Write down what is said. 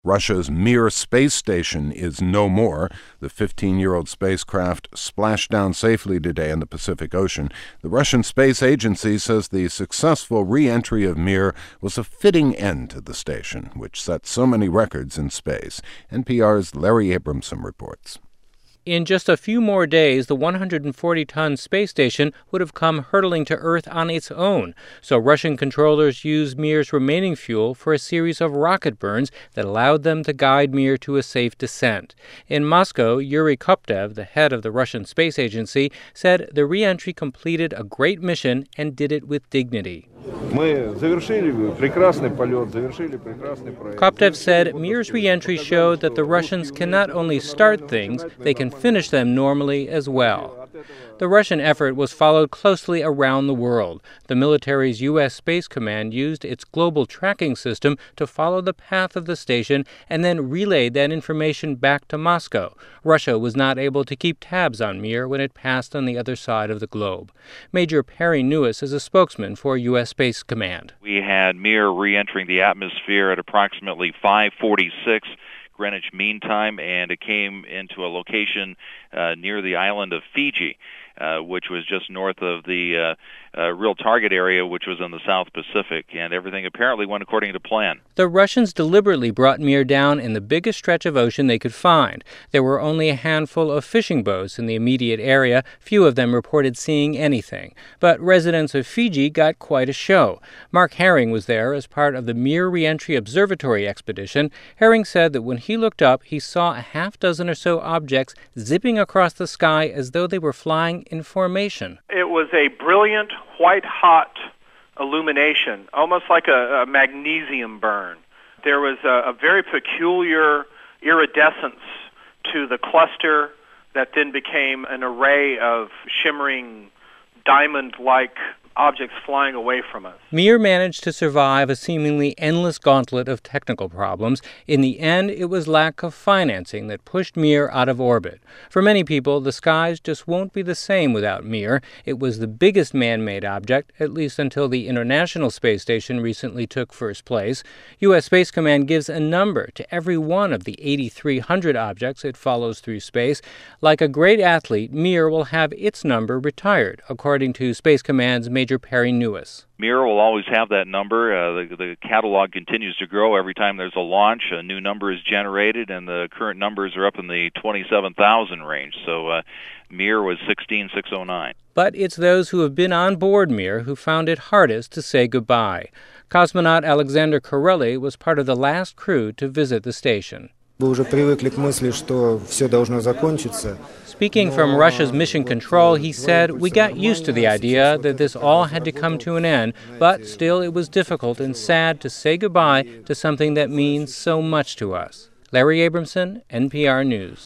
Russia's Mir space station is no more. The 15-year-old spacecraft splashed down safely today in the Pacific Ocean. The Russian Space Agency says the successful re-entry of Mir was a fitting end to the station, which set so many records in space. NPR's Larry Abramson reports. In just a few more days, the 140-ton space station would have come hurtling to Earth on its own. So Russian controllers used Mir's remaining fuel for a series of rocket burns that allowed them to guide Mir to a safe descent. In Moscow, Yuri Koptev, the head of the Russian Space Agency, said the re-entry completed a great mission and did it with dignity. Koptev said Mir's re-entry showed that the Russians can not only start things, they can finish them normally as well. The Russian effort was followed closely around the world. The military's U.S. Space Command used its global tracking system to follow the path of the station and then relayed that information back to Moscow. Russia was not able to keep tabs on Mir when it passed on the other side of the globe. Major Perry Newis is a spokesman for U.S. Space Command. We had Mir re-entering the atmosphere at approximately 5:46 Greenwich Mean Time, and it came into a location near the island of Fiji, which was just north of the real target area, which was in the South Pacific, and everything apparently went according to plan. The Russians deliberately brought Mir down in the biggest stretch of ocean they could find. There were only a handful of fishing boats in the immediate area. Few of them reported seeing anything. But residents of Fiji got quite a show. Mark Herring was there as part of the Mir Reentry Observatory expedition. Herring said that when he looked up, he saw a half dozen or so objects zipping across the sky as though they were flying in formation. It was a brilliant, white-hot illumination, almost like a magnesium burn. There was a very peculiar iridescence to the cluster that then became an array of shimmering diamond-like objects flying away from us. Mir managed to survive a seemingly endless gauntlet of technical problems. In the end, it was lack of financing that pushed Mir out of orbit. For many people, the skies just won't be the same without Mir. It was the biggest man-made object, at least until the International Space Station recently took first place. U.S. Space Command gives a number to every one of the 8,300 objects it follows through space. Like a great athlete, Mir will have its number retired, according to Space Command's Major Perry Newis. Mir will always have that number. The catalog continues to grow. Every time there's a launch, a new number is generated, and the current numbers are up in the 27,000 range. So Mir was 16609. But it's those who have been on board Mir who found it hardest to say goodbye. Cosmonaut Alexander Corelli was part of the last crew to visit the station. Speaking from Russia's Mission Control, he said, "We got used to the idea that this all had to come to an end, but still it was difficult and sad to say goodbye to something that means so much to us." Larry Abramson, NPR News.